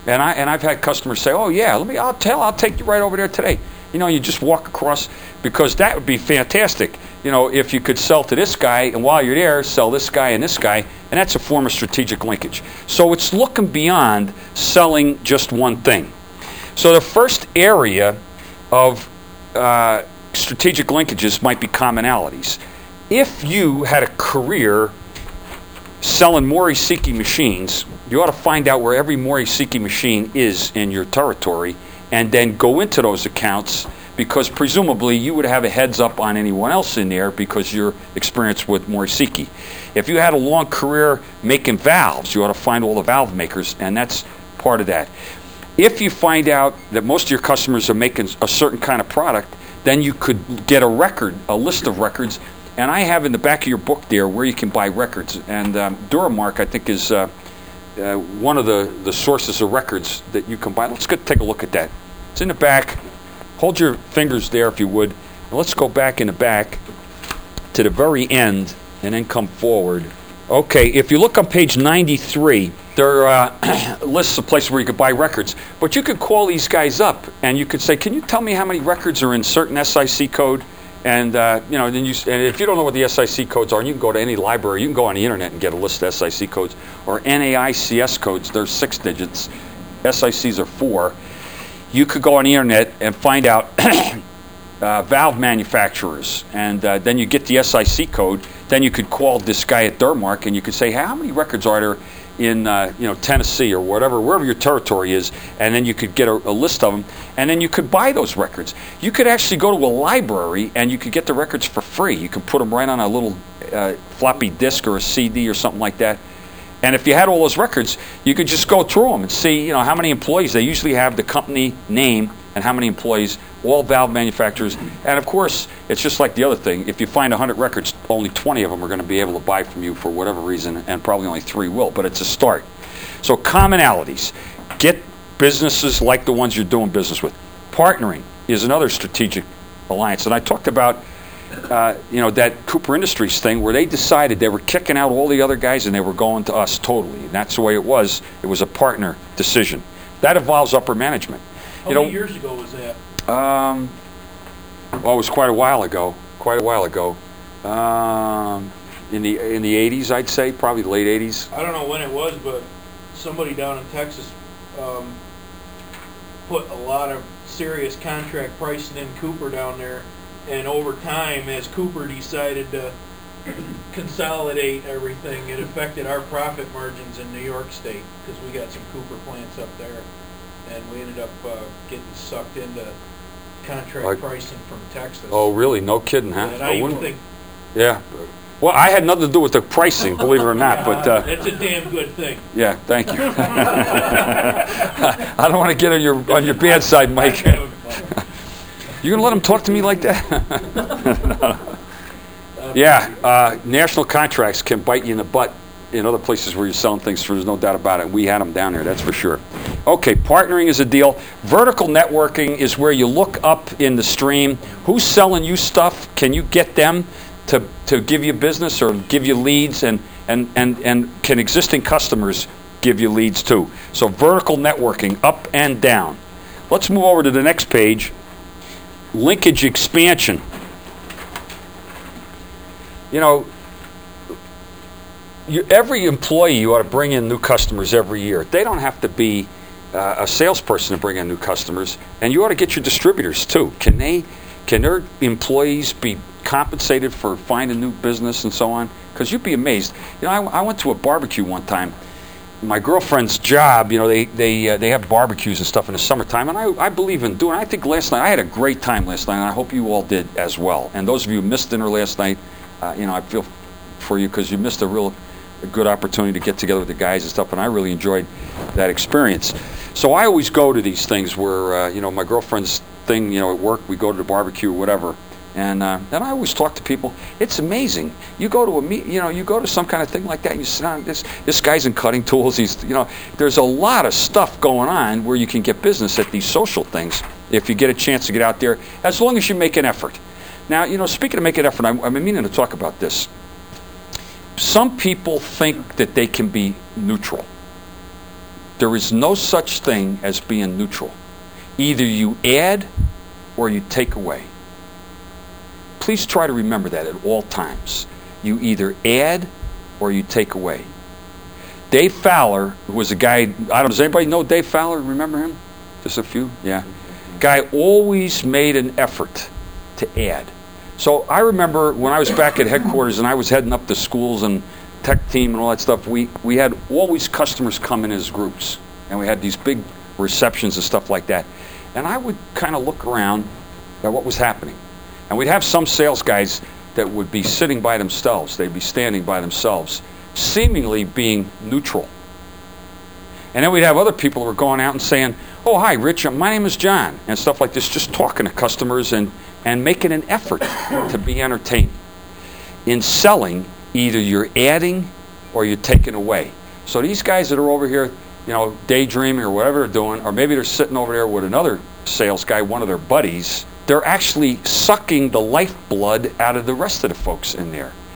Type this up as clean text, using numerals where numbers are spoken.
And I've had customers say, "Oh yeah, I'll take you right over there today." You just walk across, because that would be fantastic. If you could sell to this guy, and while you're there, sell this guy and this guy, and that's a form of strategic linkage. So it's looking beyond selling just one thing. So the first area of strategic linkages might be commonalities. If you had a career selling Morisiki machines, you ought to find out where every Morisiki machine is in your territory, and then go into those accounts, because presumably you would have a heads up on anyone else in there because you're experienced with Morisiki. If you had a long career making valves, you ought to find all the valve makers, and that's part of that. If you find out that most of your customers are making a certain kind of product, then you could get a list of records. And I have in the back of your book there where you can buy records. And Duramark, I think, is one of the sources of records that you can buy. Let's take a look at that. It's in the back. Hold your fingers there if you would. And let's go back in the back to the very end and then come forward. Okay, if you look on page 93, there are lists of places where you could buy records. But you could call these guys up and you could say, "Can you tell me how many records are in certain SIC code?" And and if you don't know what the SIC codes are, you can go to any library. You can go on the internet and get a list of SIC codes, or NAICS codes. There's 6 digits. SICs are 4. You could go on the internet and find out valve manufacturers, and then you get the SIC code. Then you could call this guy at Duramark and you could say, "Hey, how many records are there in Tennessee or wherever your territory is?" And then you could get a list of them, and then you could buy those records. You could actually go to a library and you could get the records for free. You can put them right on a little floppy disk or a CD or something like that. And if you had all those records, you could just go through them and see how many employees. They usually have the company name and how many employees, all valve manufacturers. And of course, it's just like the other thing. If you find 100 records, only 20 of them are going to be able to buy from you for whatever reason, and probably only 3 will, but it's a start. So commonalities. Get businesses like the ones you're doing business with. Partnering is another strategic alliance. And I talked about that Cooper Industries thing where they decided they were kicking out all the other guys and they were going to us totally. And that's the way it was. It was a partner decision. That involves upper management. How many years ago was that? Well, it was quite a while ago. In the 80s, I'd say, probably the late 80s. I don't know when it was, but somebody down in Texas put a lot of serious contract pricing in Cooper down there, and over time, as Cooper decided to consolidate everything, it affected our profit margins in New York State, because we got some Cooper plants up there, and we ended up getting sucked into contract pricing from Texas. Oh, really? No kidding, huh? And I even think... Yeah. Well, I had nothing to do with the pricing, believe it or not, but... That's a damn good thing. Yeah, thank you. I don't want to get on your bad side, Mike. You going to let him talk to me like that? No. Yeah, national contracts can bite you in the butt in other places where you're selling things through. There's no doubt about it. We had them down there, that's for sure. Okay, partnering is a deal. Vertical networking is where you look up in the stream. Who's selling you stuff? Can you get them to give you business or give you leads? And can existing customers give you leads too? So vertical networking, up and down. Let's move over to the next page. Linkage expansion. Every employee, you ought to bring in new customers every year. They don't have to be a salesperson to bring in new customers, and you ought to get your distributors too. Can their employees be compensated for finding new business and so on? Because you'd be amazed. I went to a barbecue one time. My girlfriend's job, they have barbecues and stuff in the summertime, and I believe in doing it. I think last night, I had a great time last night, and I hope you all did as well. And those of you who missed dinner last night, I feel for you because you missed a good opportunity to get together with the guys and stuff, and I really enjoyed that experience. So I always go to these things where, my girlfriend's thing, at work, we go to the barbecue or whatever, and I always talk to people. It's amazing. You go to you go to some kind of thing like that, and you sit down, this guy's in cutting tools. There's a lot of stuff going on where you can get business at these social things if you get a chance to get out there, as long as you make an effort. Now, speaking of making an effort, I'm meaning to talk about this. Some people think that they can be neutral. There is no such thing as being neutral. Either you add or you take away. Please try to remember that at all times. You either add or you take away. Dave Fowler was a guy, does anybody know Dave Fowler? Remember him? Just a few? Yeah. Guy always made an effort to add. So I remember when I was back at headquarters and I was heading up the schools and tech team and all that stuff, we had always customers come in as groups. And we had these big receptions and stuff like that. And I would kind of look around at what was happening. And we'd have some sales guys that would be sitting by themselves. They'd be standing by themselves, seemingly being neutral. And then we'd have other people who were going out and saying, oh, hi, Rich, my name is John, and stuff like this, just talking to customers and making an effort to be entertained. In selling, either you're adding or you're taking away. So these guys that are over here, daydreaming or whatever they're doing, or maybe they're sitting over there with another sales guy, one of their buddies, they're actually sucking the lifeblood out of the rest of the folks in there.